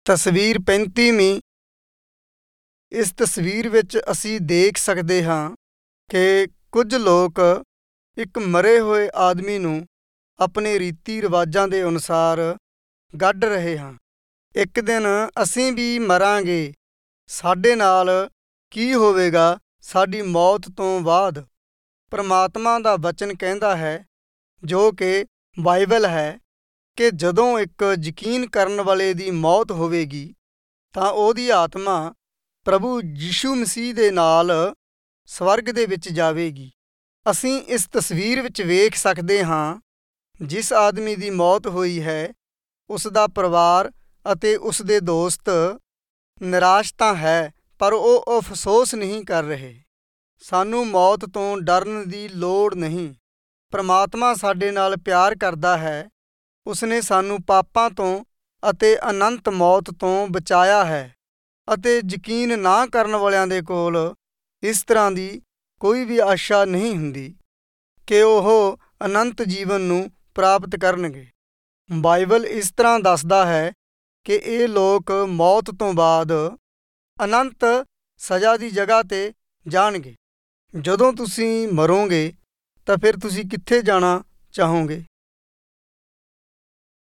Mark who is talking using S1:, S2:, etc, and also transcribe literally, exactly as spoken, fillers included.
S1: ਤਸਵੀਰ ਪੈਂਤੀਵੀਂ। ਇਸ ਤਸਵੀਰ ਵਿੱਚ ਅਸੀਂ ਦੇਖ ਸਕਦੇ ਹਾਂ ਕਿ ਕੁਝ ਲੋਕ ਇੱਕ ਮਰੇ ਹੋਏ ਆਦਮੀ ਨੂੰ ਆਪਣੇ ਰੀਤੀ ਰਿਵਾਜ਼ਾਂ ਦੇ ਅਨੁਸਾਰ ਗੱਡ ਰਹੇ ਹਾਂ। ਇੱਕ ਦਿਨ ਅਸੀਂ ਵੀ ਮਰਾਂਗੇ। ਸਾਡੇ ਨਾਲ ਕੀ ਹੋਵੇਗਾ ਸਾਡੀ ਮੌਤ ਤੋਂ ਬਾਅਦ? ਪਰਮਾਤਮਾ ਦਾ ਵਚਨ ਕਹਿੰਦਾ ਹੈ, ਜੋ ਕਿ ਬਾਈਬਲ ਹੈ, ਕਿ ਜਦੋਂ ਇੱਕ ਯਕੀਨ ਕਰਨ ਵਾਲੇ ਦੀ ਮੌਤ ਹੋਵੇਗੀ ਤਾਂ ਉਹਦੀ ਆਤਮਾ ਪ੍ਰਭੂ ਯਿਸੂ ਮਸੀਹ ਦੇ ਨਾਲ ਸਵਰਗ ਦੇ ਵਿੱਚ ਜਾਵੇਗੀ। ਅਸੀਂ ਇਸ ਤਸਵੀਰ ਵਿੱਚ ਵੇਖ ਸਕਦੇ ਹਾਂ, ਜਿਸ ਆਦਮੀ ਦੀ ਮੌਤ ਹੋਈ ਹੈ ਉਸ ਦਾ ਪਰਿਵਾਰ ਅਤੇ ਉਸ ਦੇ ਦੋਸਤ ਨਿਰਾਸ਼ ਤਾਂ ਹੈ, ਪਰ ਉਹ ਅਫਸੋਸ ਨਹੀਂ ਕਰ ਰਹੇ। ਸਾਨੂੰ ਮੌਤ ਤੋਂ ਡਰਨ ਦੀ ਲੋੜ ਨਹੀਂ। ਪਰਮਾਤਮਾ ਸਾਡੇ ਨਾਲ ਪਿਆਰ ਕਰਦਾ ਹੈ। ਉਸਨੇ ਸਾਨੂੰ ਪਾਪਾਂ ਤੋਂ ਅਤੇ ਅਨੰਤ ਮੌਤ ਤੋਂ ਬਚਾਇਆ ਹੈ ਅਤੇ ਯਕੀਨ ਨਾ ਕਰਨ ਵਾਲਿਆਂ ਦੇ ਕੋਲ ਇਸ ਤਰ੍ਹਾਂ ਦੀ ਕੋਈ ਵੀ ਆਸ਼ਾ ਨਹੀਂ ਹੁੰਦੀ ਕਿ ਉਹ ਅਨੰਤ ਜੀਵਨ ਨੂੰ ਪ੍ਰਾਪਤ ਕਰਨਗੇ। ਬਾਈਬਲ ਇਸ ਤਰ੍ਹਾਂ ਦੱਸਦਾ ਹੈ ਕਿ ਇਹ ਲੋਕ ਮੌਤ ਤੋਂ ਬਾਅਦ ਅਨੰਤ ਸਜ਼ਾ ਦੀ ਜਗ੍ਹਾ 'ਤੇ ਜਾਣਗੇ। ਜਦੋਂ ਤੁਸੀਂ ਮਰੋਗੇ ਤਾਂ ਫਿਰ ਤੁਸੀਂ ਕਿੱਥੇ ਜਾਣਾ ਚਾਹੋਗੇ?